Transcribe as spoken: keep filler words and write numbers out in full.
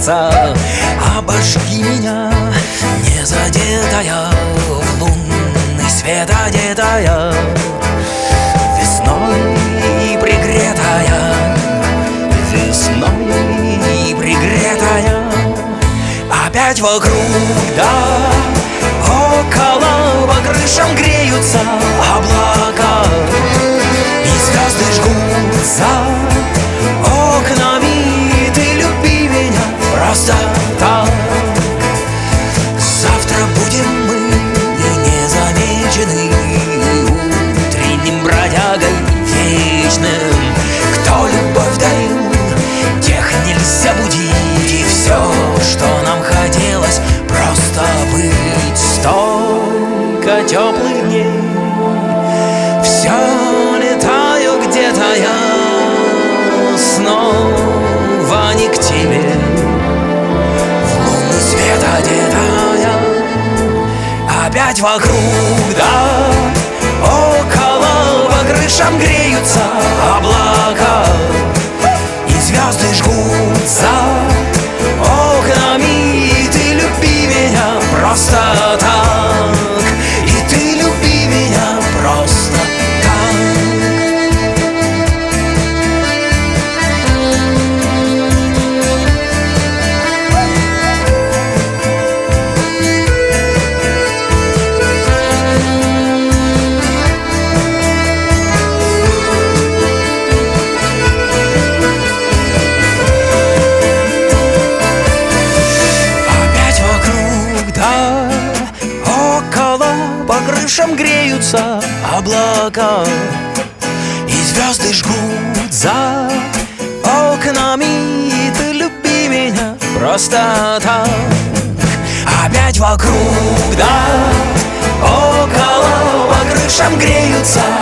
сердца. Обожги меня, не задетая, в лунный свет одетая, весной пригретая, весной пригретая. Опять вокруг, да около, по крышам греются облака, и звезды жгут за окнами. Ты люби меня просто так. Завтра будем мы незамечены утренним бродягой вечным. Кто любовь дарил, тех нельзя будить. И все, что нам хотелось, просто быть. Столько теплых дней, все летаю где-то я снова не к тебе, в лунный свет одетая. Опять вокруг, да около, по крышам греются облака, и звезды жгут за окнами. И ты люби меня просто так, и ты люби меня просто так. По крышам греются облака, и звезды жгут за окнами. И ты люби меня просто так. Опять вокруг, да около, по крышам греются